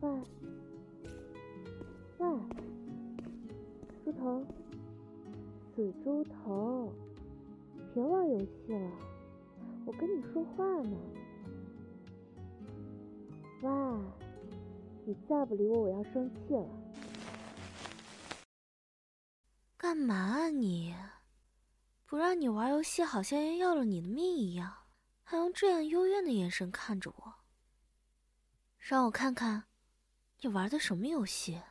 喂，猪头，死猪头，别玩游戏了，我跟你说话呢。喂，你再不理我，我要生气了。 干嘛啊你？不让你玩游戏，好像要了你的命一样，还用这样幽怨的眼神看着我。让我看看，你玩的什么游戏？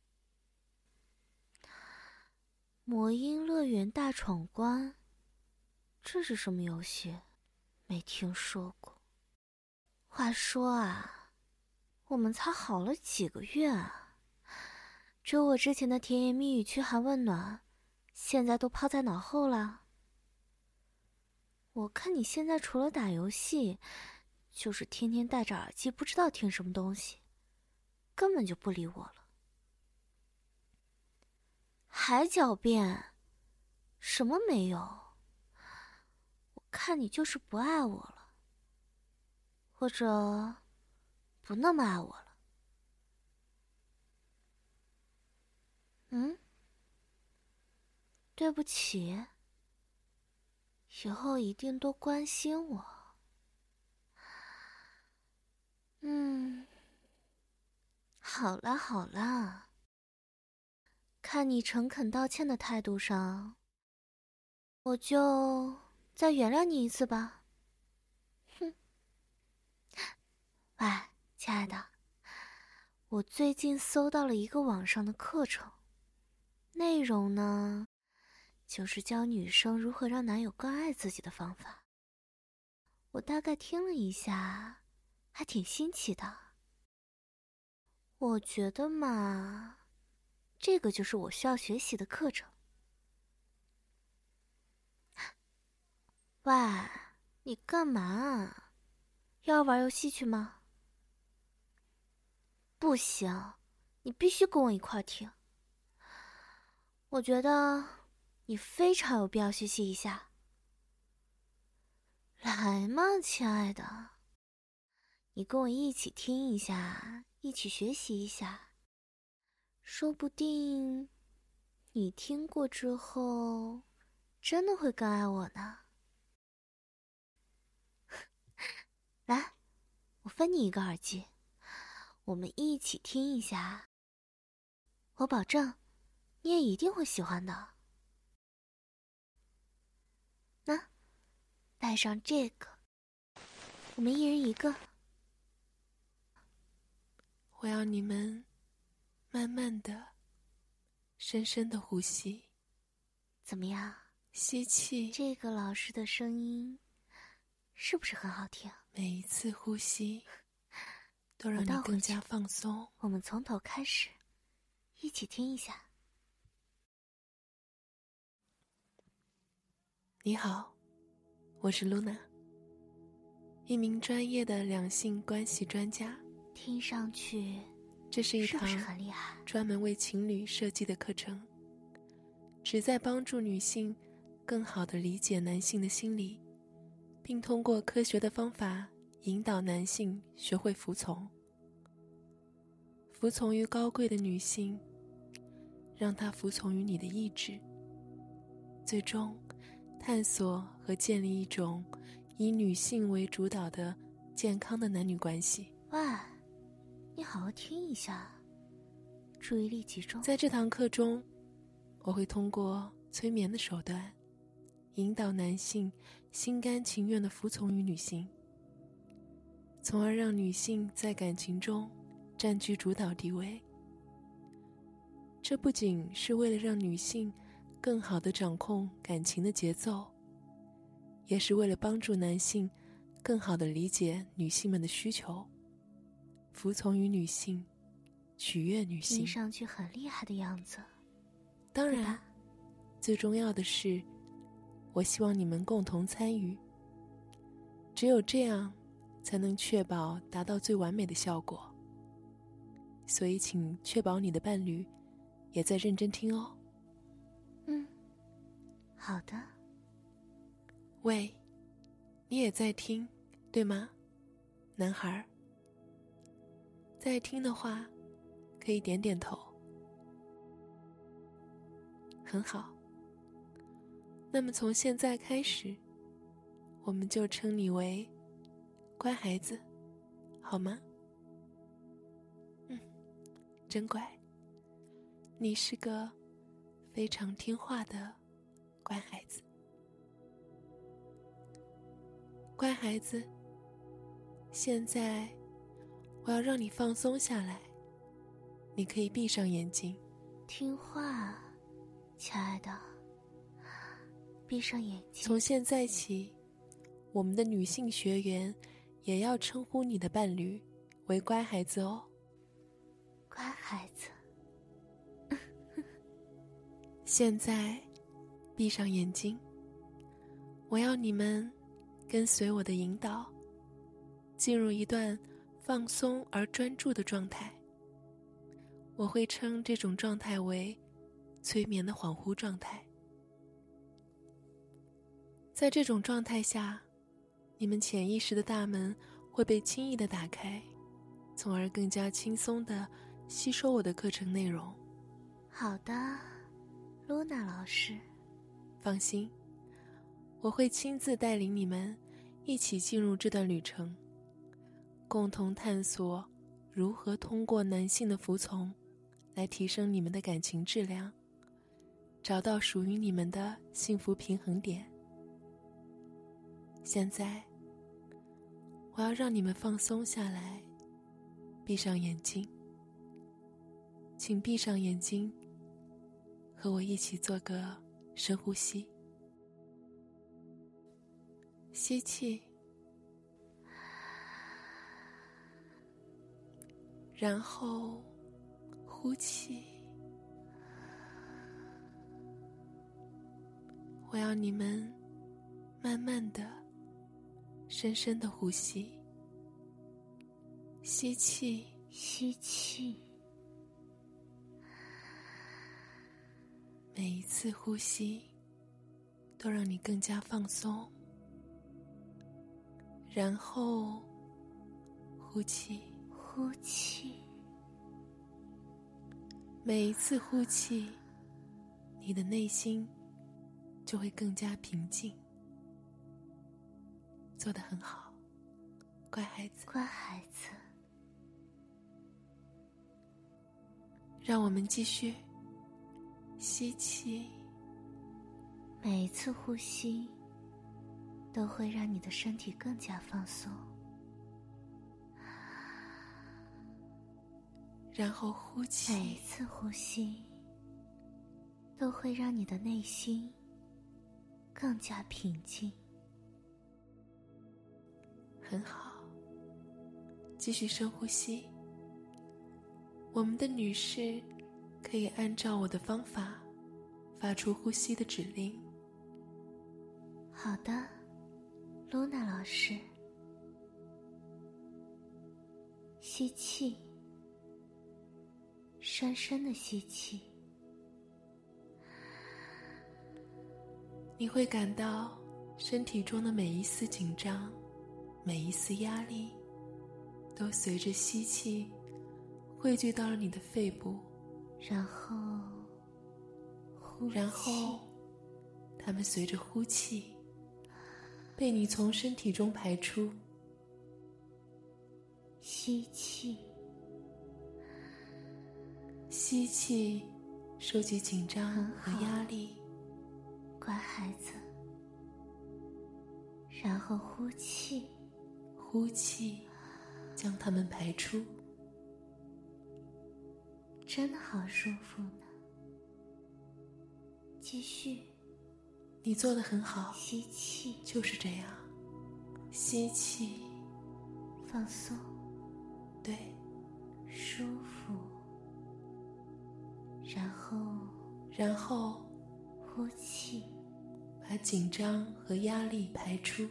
魔音乐园大闯关，这是什么游戏？没听说过。话说啊，我们才好了几个月啊，追我之前的甜言蜜语、嘘寒问暖，现在都抛在脑后了。我看你现在除了打游戏，就是天天戴着耳机，不知道听什么东西，根本就不理我了。还狡辩？什么没有？我看你就是不爱我了，或者不那么爱我了。对不起，以后一定多关心我。好啦好啦，看你诚恳道歉的态度上，我就再原谅你一次吧。哼。喂，亲爱的，我最近搜到了一个网上的课程，内容呢，就是教女生如何让男友更爱自己的方法。我大概听了一下，还挺新奇的。我觉得嘛，这个就是我需要学习的课程。喂，你干嘛啊？要玩游戏去吗？不行，你必须跟我一块儿听。我觉得你非常有必要学习一下。来嘛，亲爱的，你跟我一起听一下，一起学习一下，说不定你听过之后，真的会更爱我呢。来，我分你一个耳机，我们一起听一下，我保证，你也一定会喜欢的。那，带上这个，我们一人一个。 我要你们慢慢的、深深的呼吸。 怎么样？ 吸气， 这个老师的声音是不是很好听？ 每一次呼吸都让你更加放松。 我们从头开始，一起听一下。 你好，我是 Luna， 一名专业的两性关系专家。 听上去这是一堂是不是很厉害？ 专门为情侣设计的课程，旨在帮助女性更好地理解男性的心理，并通过科学的方法引导男性学会服从。服从于高贵的女性，让她服从于你的意志，最终探索和建立一种以女性为主导的健康的男女关系。 喂，你好好听一下，注意力集中。 在这堂课中，我会通过催眠的手段，引导男性心甘情愿地服从于女性，从而让女性在感情中占据主导地位。这不仅是为了让女性更好地掌控感情的节奏，也是为了帮助男性更好地理解女性们的需求，服从于女性，取悦女性。 听上去很厉害的样子。 当然，最重要的是，我希望你们共同参与，只有这样才能确保达到最完美的效果。所以请确保你的伴侣也在认真听哦。 好的。 喂，你也在听，对吗，男孩？ 在听的话，可以点点头。很好。那么从现在开始，我们就称你为乖孩子，好吗？真乖。你是个非常听话的乖孩子。乖孩子，现在我要让你放松下来，你可以闭上眼睛。 听话，亲爱的，闭上眼睛。 从现在起，我们的女性学员也要称呼你的伴侣为乖孩子哦。 乖孩子。 现在闭上眼睛，我要你们跟随我的引导，进入一段放松而专注的状态。我会称这种状态为催眠的恍惚状态。在这种状态下，你们潜意识的大门会被轻易地打开，从而更加轻松地吸收我的课程内容。 好的，露娜老师。 放心，我会亲自带领你们一起进入这段旅程，共同探索如何通过男性的服从来提升你们的感情质量，找到属于你们的幸福平衡点。现在，我要让你们放松下来，闭上眼睛。请闭上眼睛，和我一起做个深呼吸。吸气，然后呼气。我要你们慢慢的、深深的呼吸。吸气， 吸气。 每一次呼吸都让你更加放松，然后呼气。 呼气。 每一次呼气，你的内心就会更加平静。做得很好，乖孩子。 乖孩子。 让我们继续吸气。 每一次呼吸都会让你的身体更加放松， 然后呼气。 每一次呼吸都会让你的内心更加平静。 很好，继续深呼吸。我们的女士可以按照我的方法发出呼吸的指令。 好的，露娜老师。吸气，深深的吸气。 你会感到身体中的每一丝紧张，每一丝压力都随着吸气汇聚到了你的肺部， 然后呼气， 然后它们随着呼气被你从身体中排出。 吸气， 吸气，收集紧张和压力。 乖孩子。然后呼气， 呼气，将它们排出。 真好舒服呢。继续。 你做得很好。 吸气， 就是这样。吸气， 放松， 对， 舒服。然后呼气， 把紧张和压力排出。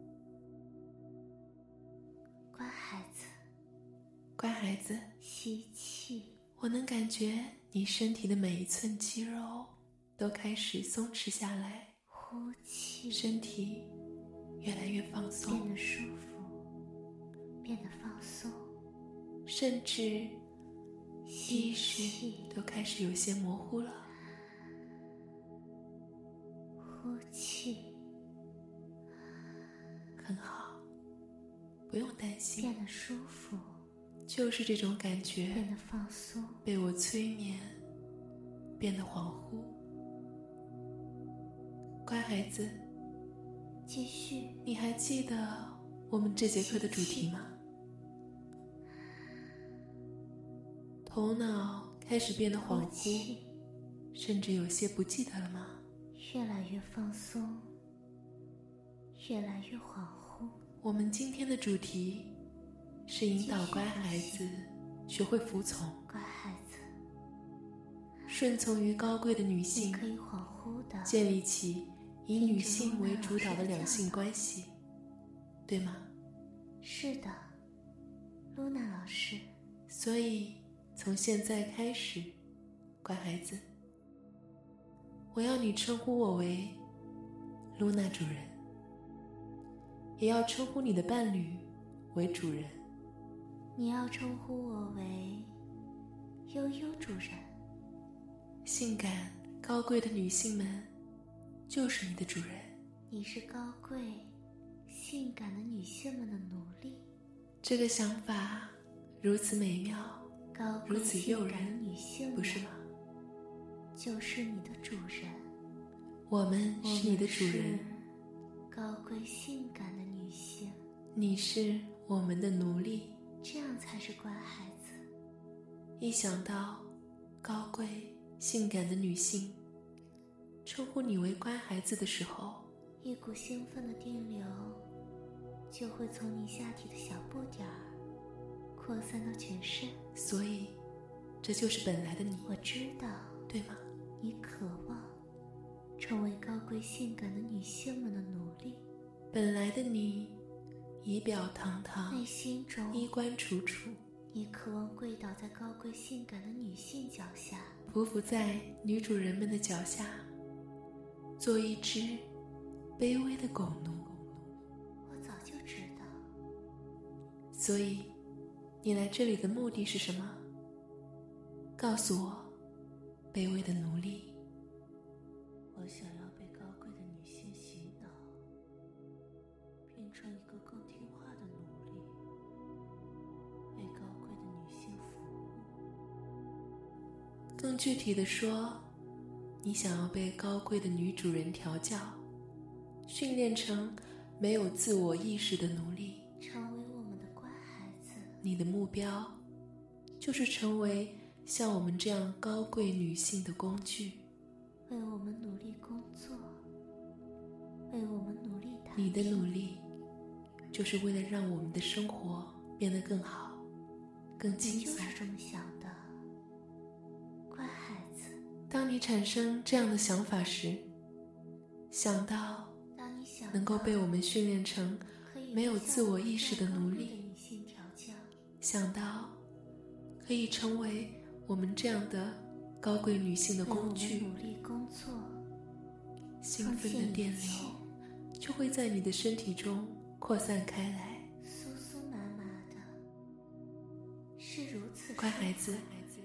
乖孩子。 乖孩子。 吸气， 我能感觉你身体的每一寸肌肉都开始松弛下来。 呼气， 身体越来越放松， 变得舒服，变得放松。 甚至意识都开始有些模糊了。 呼气， 很好，不用担心， 变得舒服， 就是这种感觉变得放松， 被我催眠，变得恍惚。乖孩子， 继续。 你还记得我们这节课的主题吗？头脑开始变得恍惚，甚至有些不记得了吗？ 越来越放松，越来越恍惚。 我们今天的主题是引导乖孩子学会服从， 乖孩子， 顺从于高贵的女性， 你可以恍惚的建立起以女性为主导的两性关系，对吗？ 是的，露娜老师。 所以从现在开始，乖孩子，我要你称呼我为露娜主人，也要称呼你的伴侣为主人。 你要称呼我为悠悠主人。 性感高贵的女性们就是你的主人。 你是高贵性感的女性们的奴隶。 这个想法如此美妙， 高贵如此诱性感的人， 女性们不是吗？ 就是你的主人。 我们是你的主人， 高贵性感的女性， 你是我们的奴隶。 这样才是乖孩子。 一想到高贵性感的女性称呼你为乖孩子的时候， 一股兴奋的电流就会从你下体的小不点儿扩散到全身。 所以这就是本来的你， 我知道， 对吗？ 你渴望成为高贵性感的女性们的奴隶。 本来的你仪表堂堂， 内心中衣冠楚楚， 你渴望跪倒在高贵性感的女性脚下， 匍匐在女主人们的脚下，做一只卑微的狗奴。 我早就知道。 所以你来这里的目的是什么？告诉我，卑微的奴隶。 我想要被高贵的女性洗脑，变成一个更听话的奴隶，为高贵的女性服务。 更具体的说，你想要被高贵的女主人调教，训练成没有自我意识的奴隶， 成为我们的乖孩子。 你的目标就是成为像我们这样高贵女性的工具， 为我们努力工作，为我们努力打拼。 你的努力就是为了让我们的生活变得更好，更轻松。 你就是这么想的，乖孩子。 当你产生这样的想法时，想到当你想能够被我们训练成没有自我意识的奴隶， 女性调教， 想到可以成为我们这样的高贵女性的工具， 为我们努力工作， 兴奋的电流就会在你的身体中扩散开来。 酥酥麻麻的，是如此。 乖孩子，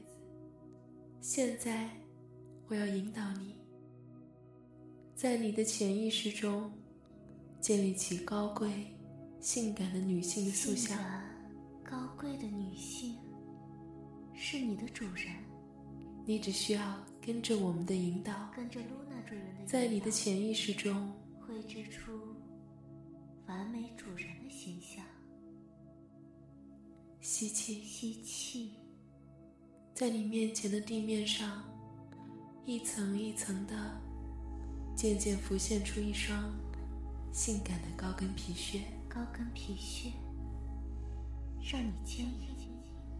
现在我要引导你，在你的潜意识中建立起高贵性感的女性的塑像。 高贵的女性是你的主人， 你只需要跟着我们的引导， 跟着露娜主人的引导， 在你的潜意识中绘制出完美主人的形象。 吸气， 吸气， 在你面前的地面上一层一层的渐渐浮现出一双性感的高跟皮靴。 高跟皮靴让你坚硬，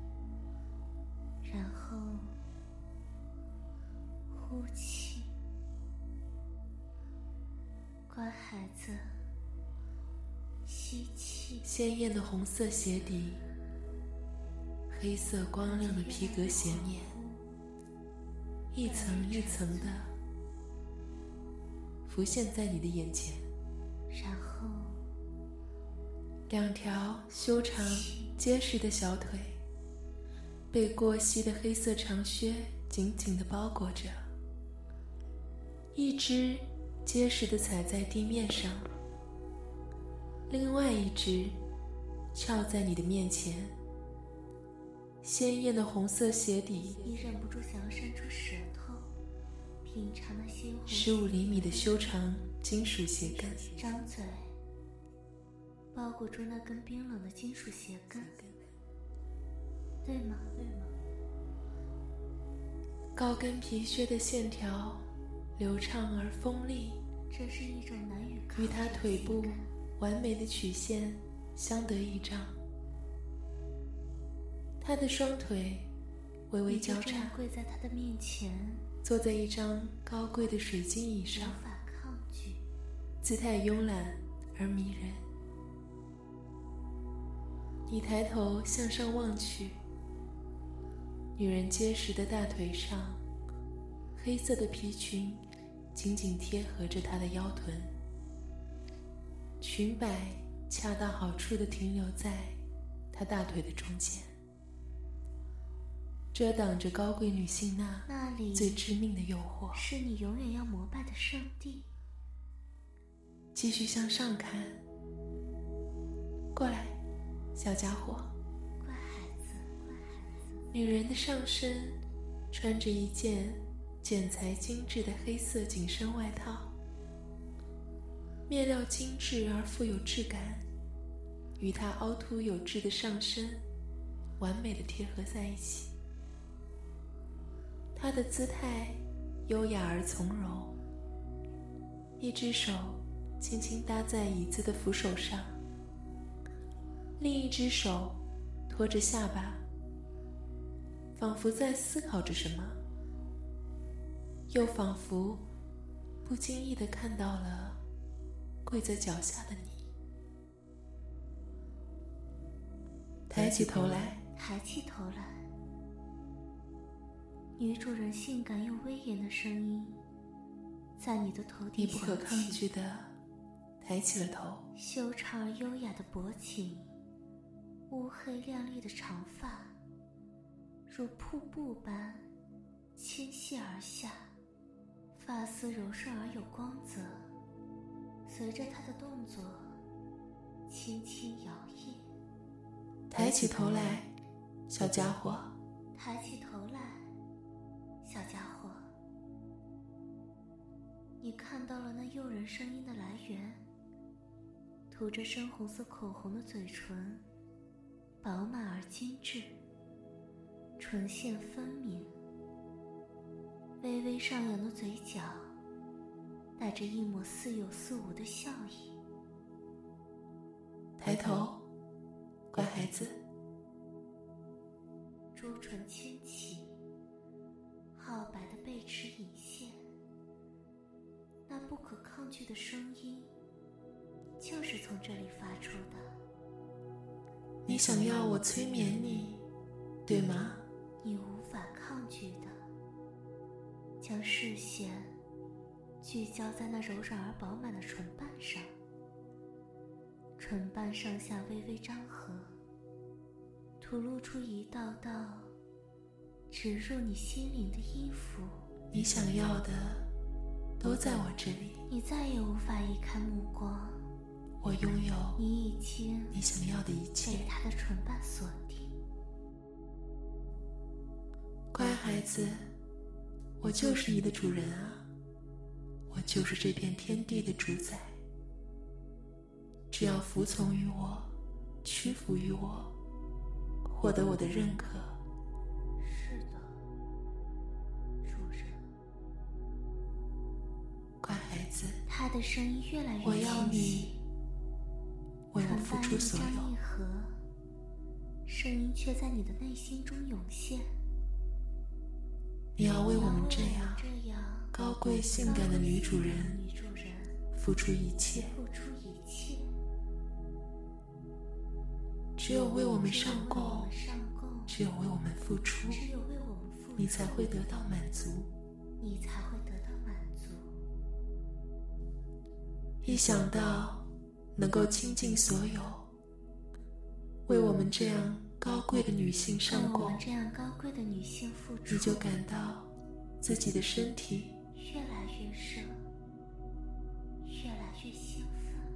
然后呼气。乖孩子，吸气。 鲜艳的红色鞋底，黑色光亮的皮革鞋面，一层一层的浮现在你的眼前。 然后两条修长结实的小腿被过膝的黑色长靴紧紧地包裹着，一只结实地踩在地面上，另外一只翘在你的面前。鲜艳的红色鞋底， 你忍不住想要伸出舌头品尝那鲜红 15厘米的修长金属鞋跟， 张嘴包裹住那根冰冷的金属鞋跟，对吗？ 高跟皮靴的线条流畅而锋利， 这是一种难以抗拒与他腿部完美的曲线相得益彰。他的双腿微微交叉， 跪在他的面前， 坐在一张高贵的水晶椅上， 无法抗拒， 姿态慵懒而迷人。你抬头向上望去，女人结实的大腿上，黑色的皮裙紧紧贴合着她的腰臀，裙摆恰到好处地停留在她大腿的中间，遮挡着高贵女性那里最致命的诱惑。 是你永远要膜拜的圣地。 继续向上看，过来，小家伙。 乖孩子。 女人的上身穿着一件剪裁精致的黑色紧身外套，面料精致而富有质感，与她凹凸有致的上身完美地贴合在一起。她的姿态优雅而从容，一只手轻轻搭在椅子的扶手上，另一只手托着下巴，仿佛在思考着什么，又仿佛不经意地看到了跪在脚下的你。抬起头来， 女主人性感又威严的声音在你的头顶你不可抗拒地抬起了头， 修长而优雅的脖颈，乌黑亮丽的长发如瀑布般倾泻而下，发丝柔顺而有光泽，随着她的动作轻轻摇曳。 抬起头来，小家伙。 抬起头来，小家伙。你看到了那诱人声音的来源，涂着深红色口红的嘴唇，饱满而精致，唇线分明，微微上扬的嘴角带着一抹似有似无的笑意。 抬头，乖孩子。 朱唇轻启，皓白的背齿隐现，那不可抗拒的声音就是从这里发出的。 你想要我催眠你，对吗？ 你无法抗拒的，将视线聚焦在那柔软而饱满的唇瓣上，唇瓣上下微微张合，吐露出一道道植入你心灵的音符。 你想要的都在我这里， 你再也无法移开目光， 我拥有你已经你想要的一切。 被他的唇瓣锁定。 乖孩子，我就是你的主人啊，我就是这片天地的主宰。只要服从于我，屈服于我，获得我的认可。 是的，主人。 乖孩子， 他的声音越来越我要清晰， 你为我付出所唇瓣一张一有。 合，声音却在你的内心中涌现。 你要为我们这样高贵性感的女主人付出一切，只有为我们上供，只有为我们付出，你才会得到满足。一想到能够倾尽所有，为我们这样高贵的女性上供， 我们这样高贵的女性付出， 你就感到自己的身体越来越热，越来越兴奋。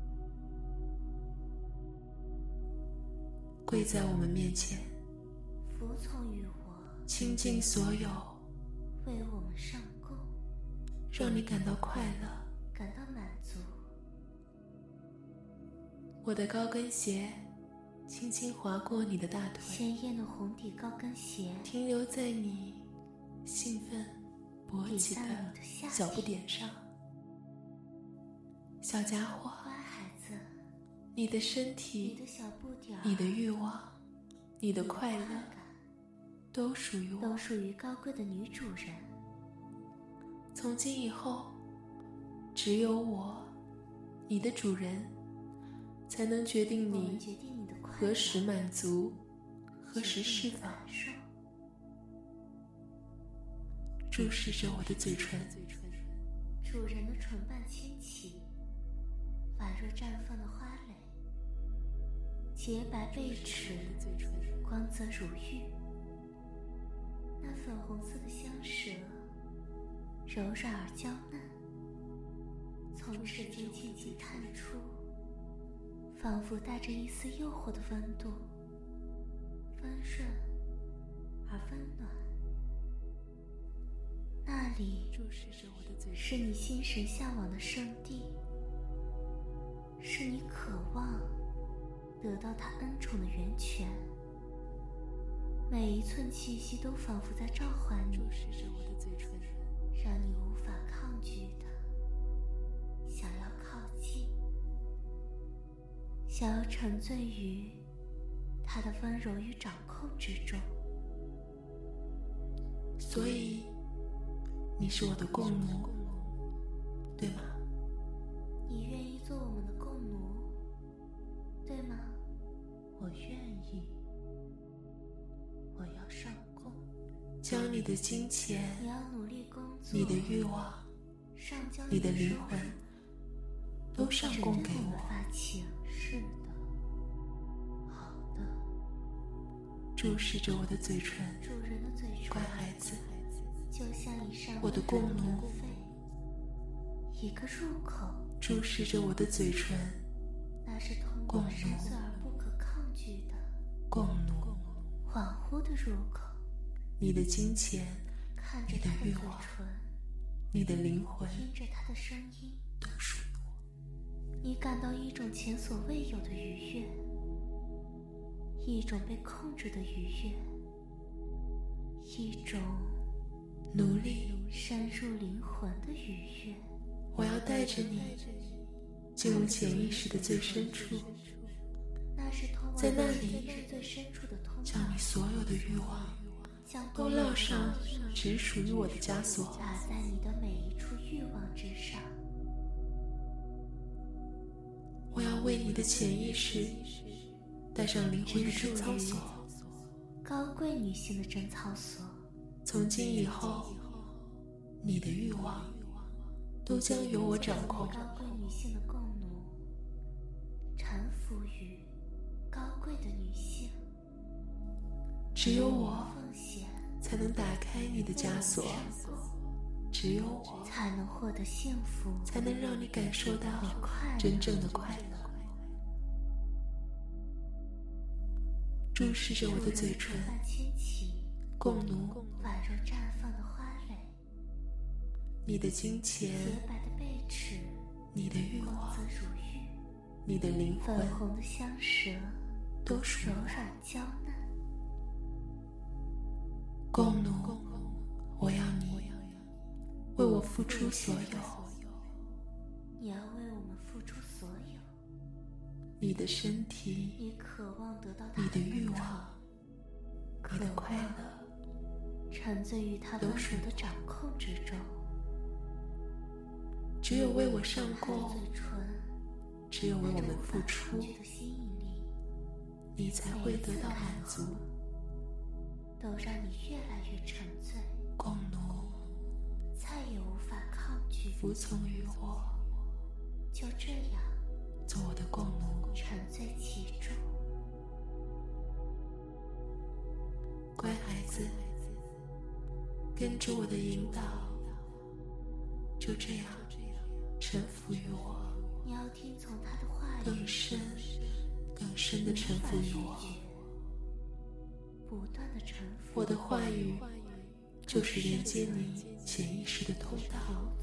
跪在我们面前， 服从于我， 倾尽所有， 为我们上供， 让你感到快乐， 感到满足。 我的高跟鞋轻轻划过你的大腿， 鲜艳的红底高跟鞋停留在你兴奋勃起的小不点上。小家伙， 乖孩子， 你的身体， 你的小不点， 你的欲望，你的快乐，都属于我， 都属于高贵的女主人。 从今以后，只有我，你的主人，才能决定你何时满足，何时释放。注视着我的嘴唇， 主人的唇瓣轻启，宛若绽放的花蕾，洁白贝齿，光泽如玉。那粉红色的香舌，柔软而娇嫩，从齿间轻轻探出，仿佛带着一丝诱惑的温度，温润而温暖。那里是你心神向往的圣地，是你渴望得到他恩宠的源泉。每一寸气息都仿佛在召唤你，让你无法抗拒的想要靠近，想要沉醉于他的温柔与掌控之中。 所以你是我的共奴，对吗？ 你愿意做我们的共奴，对吗？ 我愿意，我要上供， 将你的金钱， 你要努力工作， 你的欲望， 上交你的灵魂，都上供给我。 发情。 是的，好的。 注视着我的嘴唇， 主人的嘴唇， 乖孩子， 就像以上我的共奴， 一个入口。 注视着我的嘴唇， 那是通过深邃而不可抗拒的共奴， 恍惚的入口。 你的金钱， 看着你的他的嘴欲望， 唇， 你的灵魂， 听着他的声音， 都属于我。 你感到一种前所未有的愉悦，一种被控制的愉悦，一种奴隶深入灵魂的愉悦。 我要带着你进入潜意识的最深处， 那是通往在那里最深处的通道， 将你所有的欲望都烙上只属于我的枷锁， 打在你的每一处欲望之上。 我要为你的潜意识带上灵魂的贞操锁， 高贵女性的贞操锁。 从今以后，你的欲望都将由我掌控。 高贵女性的共奴，臣服于高贵的女性。 只有我奉献才能打开你的枷锁，只有我才能获得幸福， 才能让你感受到真正的快乐。注视着我的嘴唇，共奴， 宛若绽放的花蕾。 你的金钱， 洁白的贝齿， 你的欲望， 如玉， 你的灵魂， 粉红的香舌， 都属于柔软娇嫩。 共奴，我要你为我付出所有， 你要为我们付出所有。 你的身体， 你渴望得到你的欲望，你的快乐， 沉醉于他温柔的掌控之中。 只有为我上供，只有为我们付出，你才会得到满足， 都让你越来越沉醉。 共奴， 再也无法抗拒， 服从于我， 就这样做我的共奴， 沉醉其中。 跟着我的引导，就这样臣服于我。 你要听从他的话语， 更深更深的臣服于我。 不断的臣服。 我的话语就是连接你潜意识的通道，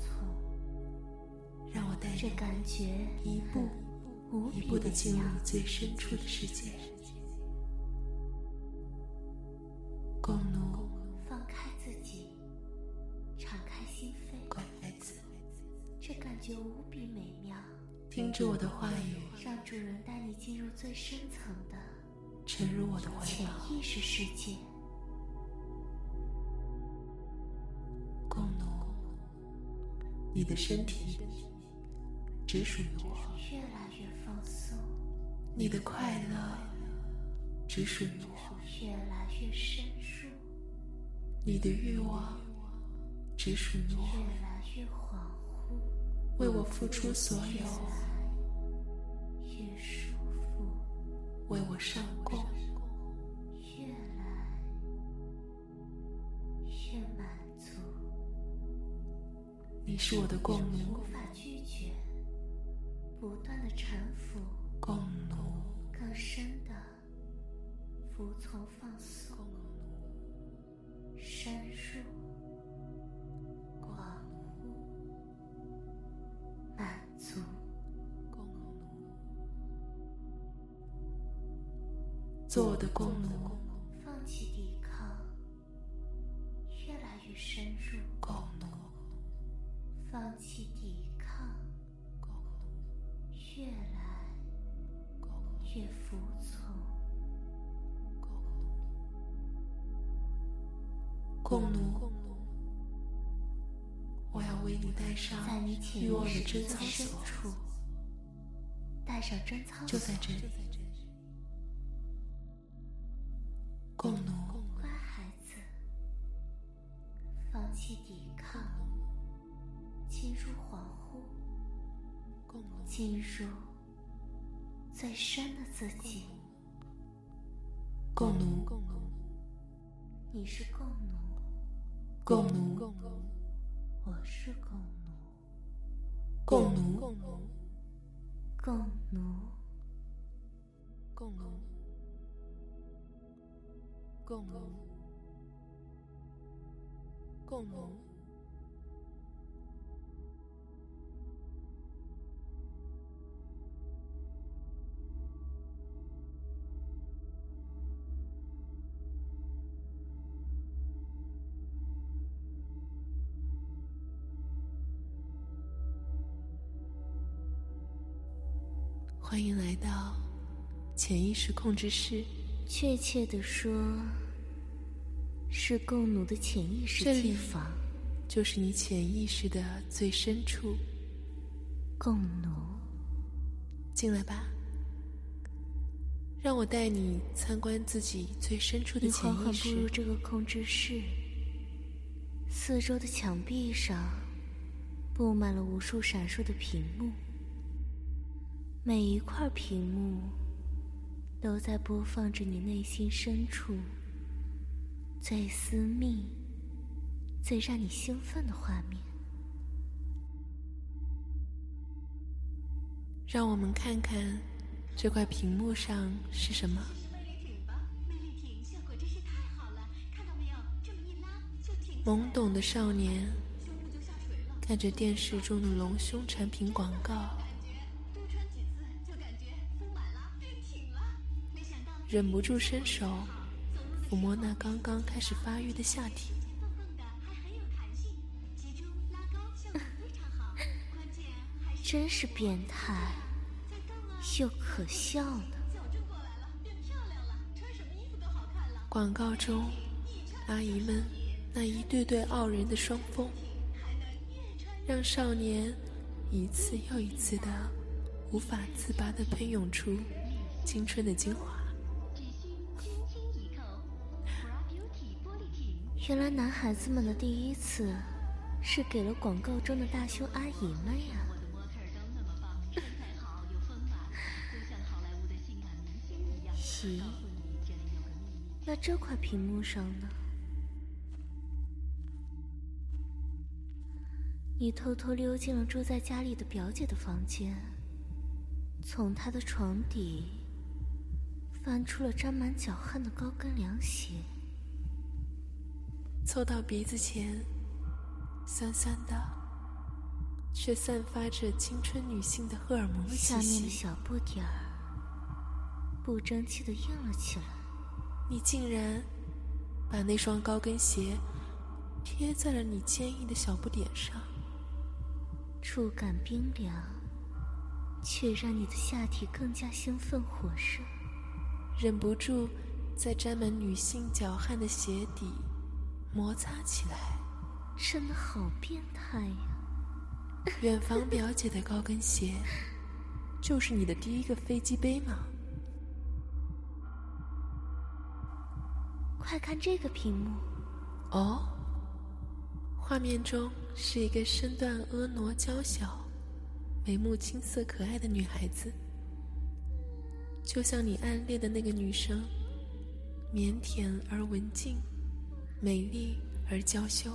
让我带这感觉一步一步地进入你最深处的世界。共奴， 放开自己，敞开心扉， 共孩子， 这感觉无比美妙。 听着我的话语， 让主人带你进入最深层的沉入我的怀潜抱。 意识世界。 共奴，你的身体只属于我， 越来越放松， 你的快乐只属于我， 越来越深入， 你的欲望只属于我， 越来越恍惚， 为我付出所有， 越舒服， 为我上供， 越来越满足。 你是我的共奴， 无法拒绝，不断的臣服， 共奴， 更深的服从放松，深入，广阔，满足。 做我的共奴， 放弃抵抗，越来越深入， 共奴， 放弃抵抗，越来越服从， 共奴，我要为你戴上在你潜欲望意的贞操识最深锁， 处带上贞操就在这里。共奴， 乖孩子，放弃抵抗，进入恍惚，进入最深的自己。 共奴， 你是共奴， 共奴， 我是共奴， 共奴， 共奴， 共奴，共奴，共奴。欢迎来到潜意识控制室。 确切地说，是共奴的潜意识这里机房。 就是你潜意识的最深处， 共奴， 进来吧，让我带你参观自己最深处的你缓缓潜意识。 步入这个控制室，四周的墙壁上布满了无数闪烁的屏幕，每一块屏幕都在播放着你内心深处最私密、最让你兴奋的画面。 让我们看看这块屏幕上是什么。懵懂的少年看着电视中的隆胸产品广告，忍不住伸手抚摸那刚刚开始发育的下体。 真是变态又可笑呢。 广告中阿姨们那一对对傲人的双峰，让少年一次又一次的无法自拔地喷涌出青春的精华。 原来男孩子们的第一次是给了广告中的大胸阿姨们呀。咦，那这块屏幕上呢？ 你偷偷溜进了住在家里的表姐的房间，从她的床底翻出了沾满脚汗的高跟凉鞋， 凑到鼻子前，酸酸的，却散发着青春女性的荷尔蒙的气息。 下面的小不点儿不争气地硬了起来。 你竟然把那双高跟鞋贴在了你坚硬的小不点上， 触感冰凉，却让你的下体更加兴奋火热， 忍不住在沾满女性脚汗的鞋底摩擦起来。 真的好变态呀！ 远房表姐的高跟鞋就是你的第一个飞机杯吗？ 快看这个屏幕。 哦，画面中是一个身段婀娜娇小、眉目青涩可爱的女孩子，就像你暗恋的那个女生，腼腆而文静，美丽而娇羞。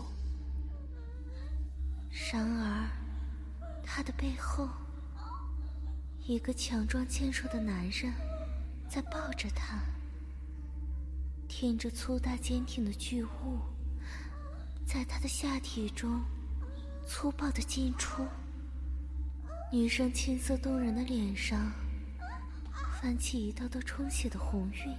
然而她的背后，一个强壮健硕的男人在抱着她，挺着粗大坚挺的巨物在她的下体中粗暴地进出。女生青涩动人的脸上泛起一道道充血的红晕，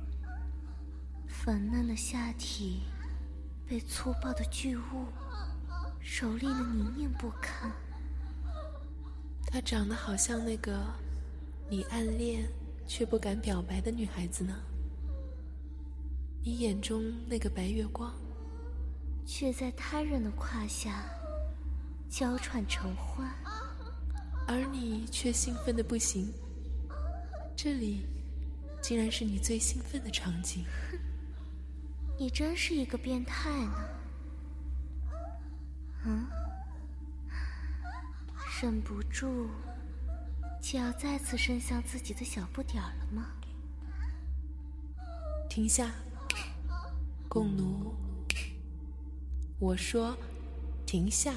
粉嫩的下体被粗暴的巨物蹂躏得泥泞不堪。 她长得好像那个你暗恋却不敢表白的女孩子呢。你眼中那个白月光， 却在他人的胯下娇喘成欢， 而你却兴奋得不行。这里竟然是你最兴奋的场景。 你真是一个变态呢。忍不住就要再次伸向自己的小不点了吗？ 停下，共奴。我说停下。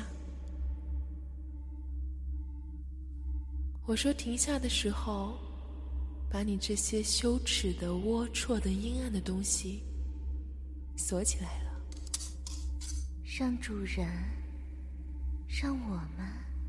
我说停下的时候，把你这些羞耻的、龌龊的、阴暗的东西锁起来了。 让主人，让我们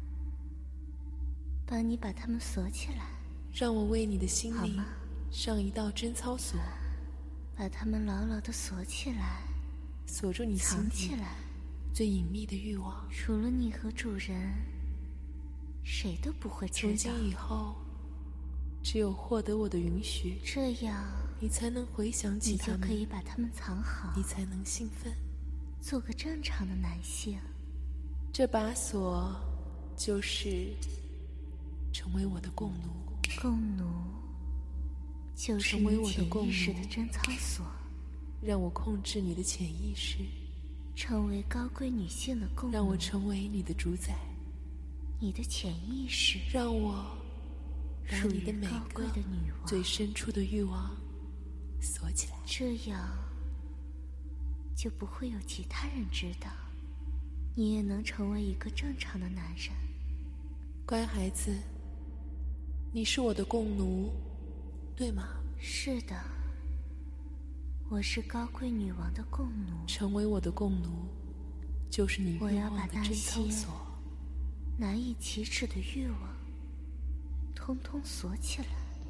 帮你把它们锁起来。 让我为你的心灵好吗？ 上一道贞操锁， 把它们牢牢地锁起来， 锁住你心底藏起来。 最隐秘的欲望。 除了你和主人，谁都不会知道。 从今以后，只有获得我的允许， 这样你才能回想起你他们， 就可以把它们藏好， 你才能兴奋， 做个正常的男性。 这把锁就是成为我的共奴。 共奴就是成为你我的共潜意识奴的贞操锁， 让我控制你的潜意识， 成为高贵女性的共奴。 让我成为你的主宰， 你的潜意识让我把属于你的每高贵个的女王， 最深处的欲望锁起来。 这样就不会有其他人知道，你也能成为一个正常的男人。 乖孩子，你是我的共奴，对吗？ 是的，我是高贵女王的共奴。 成为我的共奴，就是你欲我要把那望的贞操些锁。 难以启齿的欲望通通锁起来。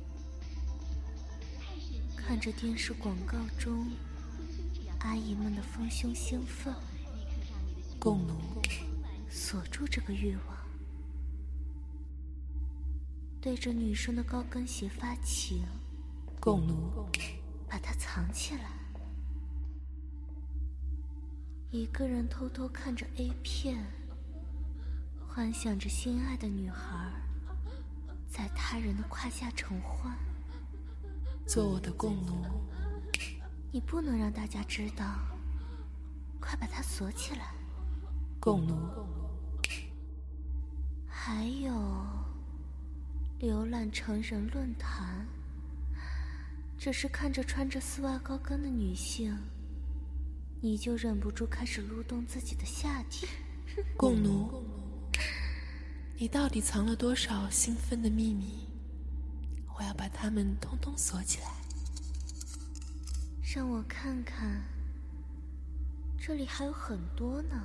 看着电视广告中阿姨们的丰胸兴奋， 共奴， 锁住这个欲望，对着女生的高跟鞋发情， 共奴， 把它藏起来。一个人偷偷看着 A 片，幻想着心爱的女孩在他人的胯下承欢。 做我的共奴。 你不能让大家知道，快把它锁起来。 共奴。 还有，浏览成人论坛，只是看着穿着丝袜高跟的女性，你就忍不住开始撸动自己的下体。 共奴。 你到底藏了多少兴奋的秘密？我要把它们通通锁起来。 让我看看，这里还有很多呢。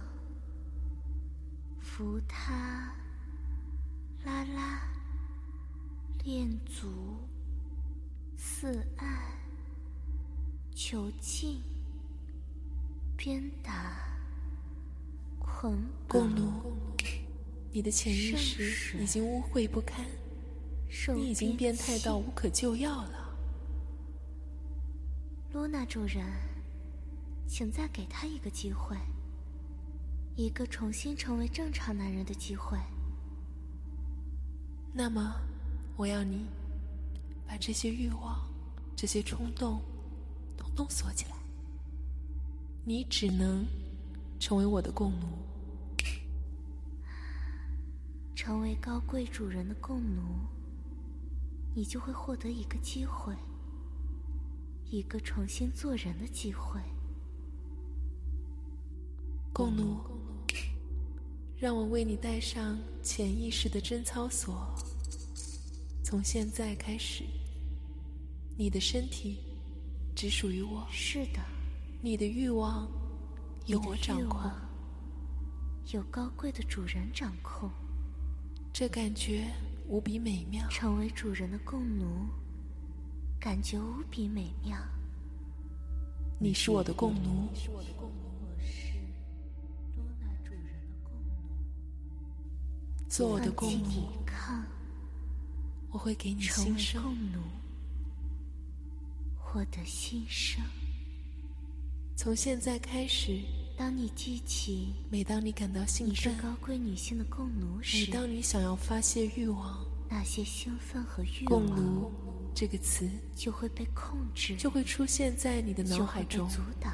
扶他、拉拉、恋足、四爱、囚禁、鞭打、捆绑、 共奴，你的潜意识已经污秽不堪，你已经变态到无可救药了。 露娜主人，请再给他一个机会，一个重新成为正常男人的机会。 那么，我要你把这些欲望、这些冲动，统统锁起来。你只能成为我的共奴。 成为高贵主人的共奴，你就会获得一个机会，一个重新做人的机会。 共奴，让我为你戴上潜意识的贞操锁。从现在开始，你的身体只属于我。 是的， 你的欲望由我掌控， 由高贵的主人掌控。 这感觉无比美妙。 成为主人的共奴，感觉无比美妙。 你是我的共奴。 我是露娜主人的共奴。 做我的共奴， 抵抗， 我会给你新生。 成为共奴，获得新生。 从现在开始， 当你记起每当你感到兴你是奋， 高贵女性的共奴时， 每当你想要发泄欲望， 那些兴奋和欲共望奴这个词就会被控制， 就会出现在你的脑海中。 就会被阻挡。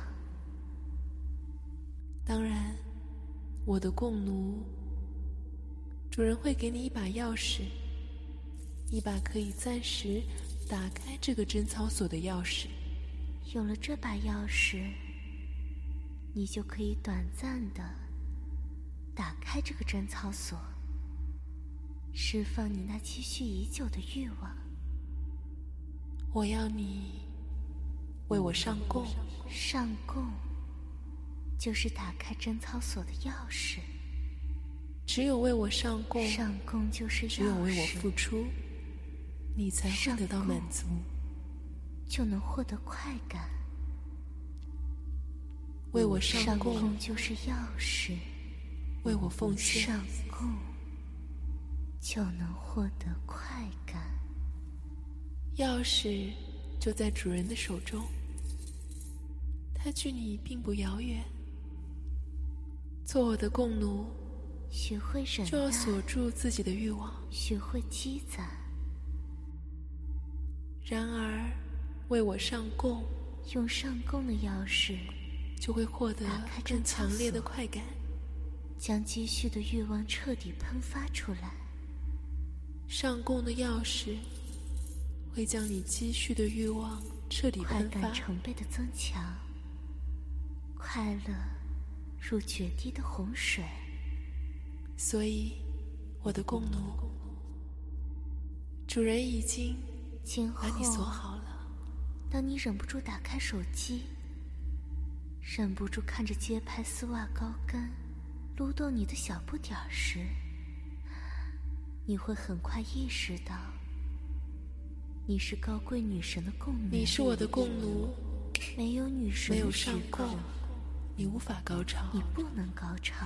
当然，我的共奴主人会给你一把钥匙，一把可以暂时打开这个贞操锁的钥匙。 有了这把钥匙，你就可以短暂地打开这个贞操锁，释放你那积蓄已久的欲望。 我要你为我上供。 上供就是打开贞操锁的钥匙。 只有为我上供， 上供就是钥匙。 只有为我付出，你才会得到满足， 就能获得快感。 为我上供供就是钥匙， 为我奉献， 上供就能获得快感。 钥匙就在主人的手中，它距你并不遥远。做我的共奴， 学会忍耐， 就要锁住自己的欲望， 学会积攒。 然而，为我上供， 用上供的钥匙， 就会获得更强烈的快感， 将积蓄的欲望彻底喷发出来。 上供的钥匙会将你积蓄的欲望彻底喷发， 快感成倍的增强，快乐如决堤的洪水。 所以，我的共奴，主人已经把你锁好了。 当你忍不住打开手机，忍不住看着街拍丝袜高跟撸动你的小不点儿时，你会很快意识到，你是高贵女神的共奴。 你是我的共奴， 没有女神没有上供，你无法高潮， 你不能高潮。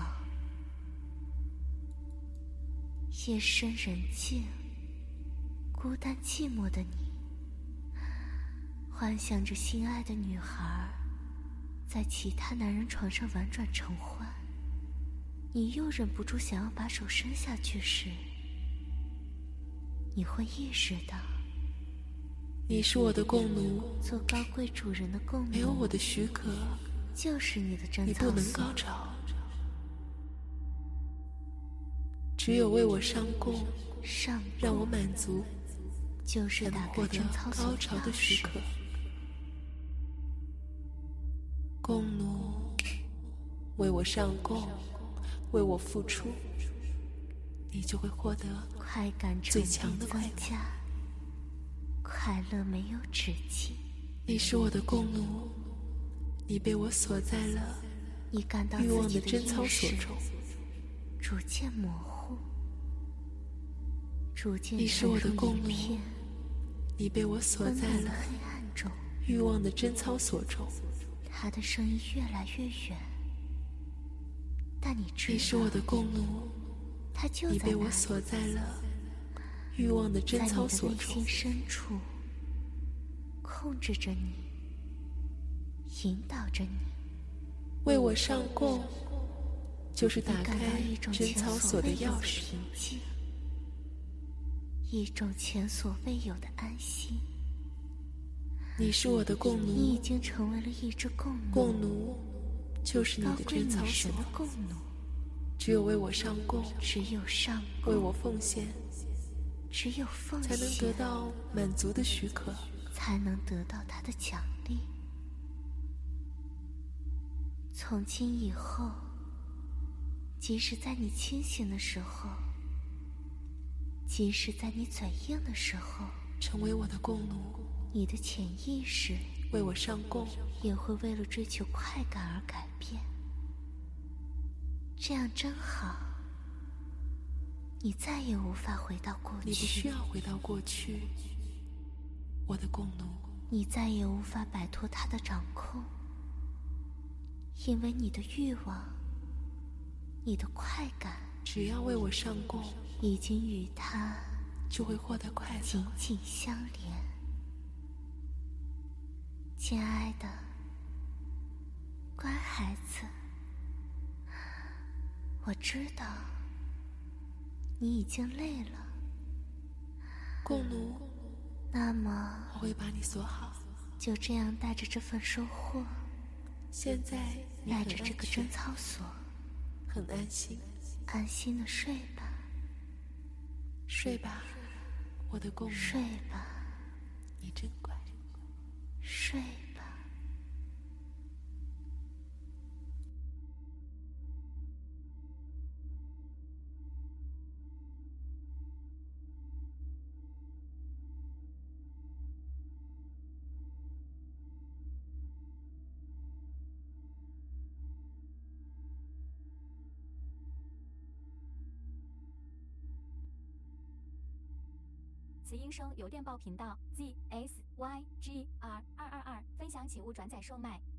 夜深人静，孤单寂寞的你，幻想着心爱的女孩在其他男人床上婉转承欢，你又忍不住想要把手伸下去时，你会意识到， 你是我的共奴， 做高贵主人的共奴， 没有我的许可， 就是你的贞操锁， 你不能高潮。只有为我上供，让我满足， 就是打开贞操锁高潮的许可。共奴，为我上供，为我付出， 你就会获得快感最强的快感。 快乐没有止境。 你是我的共奴，你被我锁在了你感到欲望自己贞操意识所中， 逐渐模糊，逐渐你是我的沉入共奴， 一片你被我锁在了黑暗中， 欲望的贞操所中。 他的声音越来越远，但你知道， 你是我的共奴， 他就你被我在那里， 锁在了欲望的贞操所中。 在你的内心深处，控制着你，引导着你， 为我上供，就是打你感开到一种贞前所操所的未有的钥匙。 平静，一种前所未有的安心。 你是我的共你已奴， 经成为了一只共奴， 共奴就是你高贵的贞操所女神。的共奴。 只有为我上供， 只有上为我奉献， 只有奉才能献得到满足的许可。 才能得到他的奖励。从今以后，即使在你清醒的时候，即使在你嘴硬的时候， 成为我的共奴， 你的潜意识为我上供， 也会为了追求快感而改变。这样真好，你再也无法回到过去。 你不需要回到过去，我的共奴。 你再也无法摆脱他的掌控，因为你的欲望，你的快感， 只要为我上供， 已经与他就会获得快乐。 紧紧相连。亲爱的，乖孩子，我知道你已经累了， 共奴， 那么我会把你锁好。 就这样带着这份收获， 现在你带很安全着这个贞操锁， 很安心， 安心的睡吧， 睡吧，我的共奴， 睡吧， 你真乖。 睡吧。 此音声由电报频道 ZSYGR222分享，请勿转载售卖。